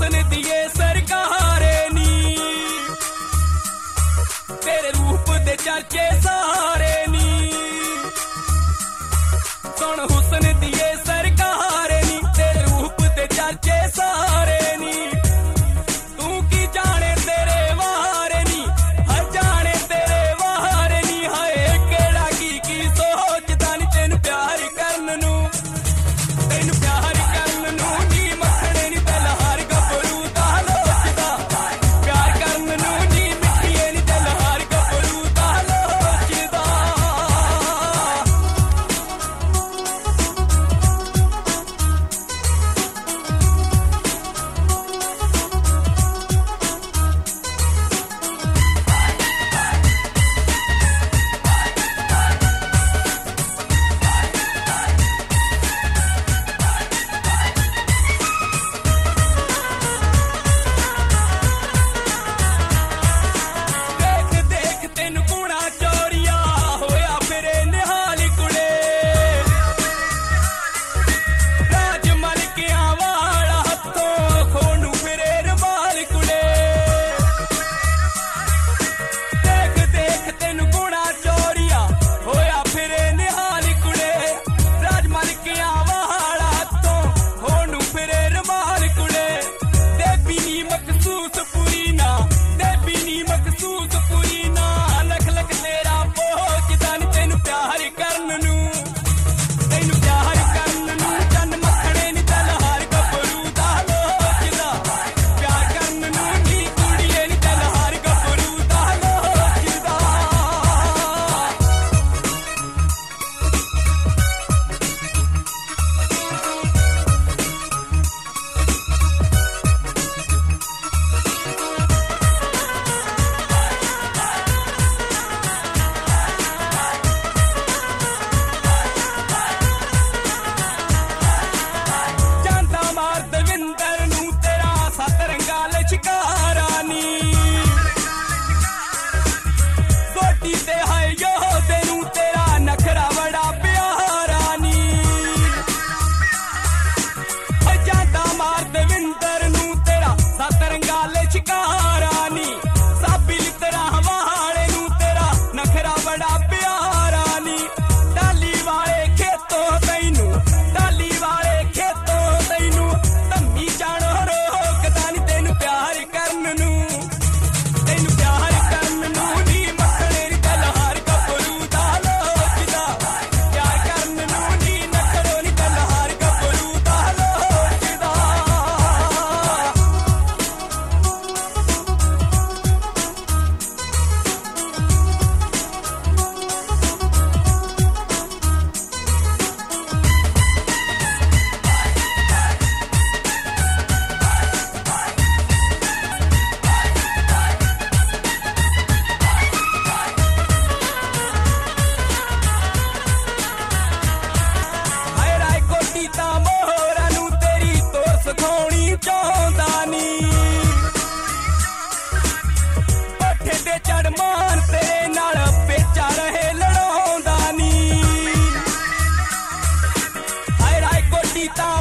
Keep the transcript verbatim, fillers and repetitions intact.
हुस्न दिए सरकारे नी तेरे रूप दे चर्चे सारे नी सुन हुस्न दिए सरकारे नी तेरे रूप दे चर्चे सारे नी तू की जाने तेरे वारे नी हर जाने तेरे वारे नी हाय केड़ा की की सोचदा नी तेन प्यार करन नू तेन प्यार करन नू नी मखणे नी दिल हर गबरू दा लोचदा प्यार करन नू नी मिठिए नी दिल हर गबरू दा लोचदा देख देख तेन गुणा चोरिया होया फिरे निहाली कुड़े राज मलकिया वाला हथों खोनू फिरे रमाल कुड़े देख देख तेन गुणा चोरिया होया फिरे निहाली कुड़े राज मलकिया वाला हथों खोनू फिरे रमाल कुड़े देवी नी मखसूस पूरी ना देवी नी मखसूस पूरी ना लख लख तेरा पहुंचदा नी तेन प्यार करन नू तेन प्यार करन नू चन मखणे नी दिल हर गबरू दा लोचदा प्यार करन नू नी कुड़िए नी दिल हर गबरू दा लोचदा ਜਾਂਦਾ ਮਾਰ ਦਵਿੰਦਰ ਨੂੰ ਤੇਰਾ ਸੱਤ ਰੰਗਾਂ ਲੈ ਸ਼ਿਕਾਰਾ ਨੀ ਸੋਟੀ ਤੇ ਹਾਏ ਯੋਧੇ ਨੂੰ ਤੇਰਾ ਨਖਰਾ ਬੜਾ ਪਿਆਰਾ ਨੀ ਓ ਜਾਂਦਾ ਮਾਰ ਦਵਿੰਦਰ ਨੂੰ ਤੇਰਾ ਸੱਤ ਰੰਗਾਂ ਲੈ ਸ਼ਿਕਾਰਾ ਨੀ ਸਾਬੀ ਲਿਤਰਾ ਵਾਲੇ ਨੂੰ ਤੇਰਾ ਨਖਰਾ ਬੜਾ ਪਿਆਰਾ ਨੀ ਡਾਲੀ ਵਾਲੇ ਖੇਤੋਂ ਤੈਨੂੰ ਡਾਲੀ ਵਾਲੇ ਖੇਤੋਂ ਤੈਨੂੰ ਧੰਮੀ ਜਾਣੋ ਰੋਕਦਾ ਨੀ ਤੈਨੂੰ ਪਿਆਰ ਕਰਨ ਨੂੰ ਤੈਨੂੰ ਪਿਆਰ ਕਰਨ ਨੂੰ ਨੀ ਮੱਖਣੇ ਨੀ ਦਿਲ ਹਰ ਗਬਰੂ ਦਾ ਲੋਚਦਾ ਪਿਆਰ ਕਰਨ ਨੂੰ ਨੀ ਨਖਰੋ ਨੀ ਦਿਲ ਹਰ ਗਬਰੂ ਦਾ ਲੋਚਦਾ ਹਾਏ ਰਾਏ ਕੋਟੀ ਤਾਂ ਮੋਹਰਾਂ ਨੂੰ ਤੇਰੀ ਤੋਰ ਸਿਖਾਉਣੀ ਚਾਹੁੰਦਾ ਨੀ ਪੱਠੇ ਤੇ ਚੜ ਮਾਨ ਤੇਰੇ ਨਾਲ ਪੇਚਾ ਰਹੇ ਲੜਾਉਂਦਾ ਨੀ ਹਾਏ ਰਾਏ ਕੋਟੀ ਤਾਂ